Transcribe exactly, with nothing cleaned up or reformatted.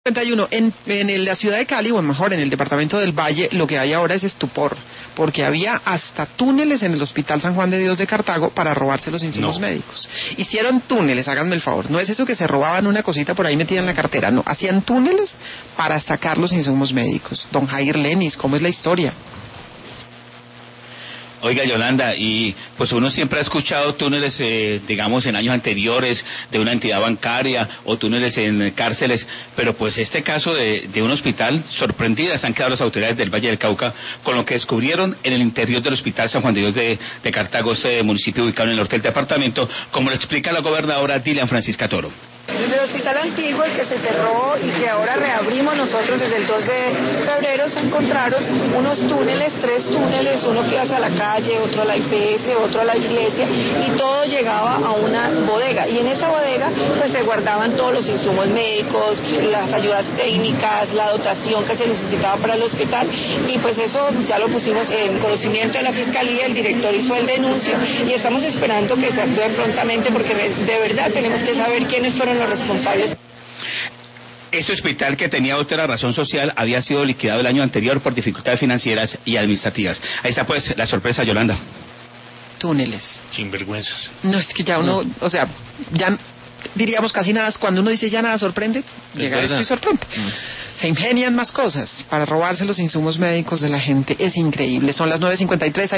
cincuenta y uno, en, en el- la ciudad de Cali, o mejor en el departamento del Valle, lo que hay ahora es estupor, porque había hasta túneles en el Hospital San Juan de Dios de Cartago para robarse los insumos No. médicos. Hicieron túneles, háganme el favor, no es eso que se robaban una cosita por ahí metida en la cartera, no, hacían túneles para sacar los insumos médicos. Don Jair Lenis, ¿cómo es la historia? Oiga, Yolanda, y pues uno siempre ha escuchado túneles, eh, digamos, en años anteriores de una entidad bancaria o túneles en cárceles, pero pues este caso de, de un hospital, sorprendidas han quedado las autoridades del Valle del Cauca con lo que descubrieron en el interior del Hospital San Juan de Dios de, de Cartago, este municipio ubicado en el norte del departamento, como lo explica la gobernadora Dilian Francisca Toro. El hospital antiguo, el que se cerró y que ahora reabrimos nosotros desde el dos de febrero, se encontraron unos túneles, tres túneles, uno que iba hacia la calle, otro a la I P S, otro a la iglesia, y todo llegaba a una bodega. Y en esa bodega pues se guardaban todos los insumos médicos, las ayudas técnicas, la dotación que se necesitaba para el hospital, y pues eso ya lo pusimos en conocimiento de la Fiscalía, el director hizo el denuncio, y estamos esperando que se actúe prontamente porque de verdad tenemos que saber quiénes fueron los responsables. Ese hospital, que tenía otra razón social, había sido liquidado el año anterior por dificultades financieras y administrativas. Ahí está pues la sorpresa, Yolanda. Túneles. Sinvergüenzas. No, es que ya uno, o sea, ya diríamos casi nada, cuando uno dice ya nada sorprende, llega verdad. esto y sorprende. Se ingenian más cosas para robarse los insumos médicos de la gente, es increíble. Son las nueve cincuenta y tres.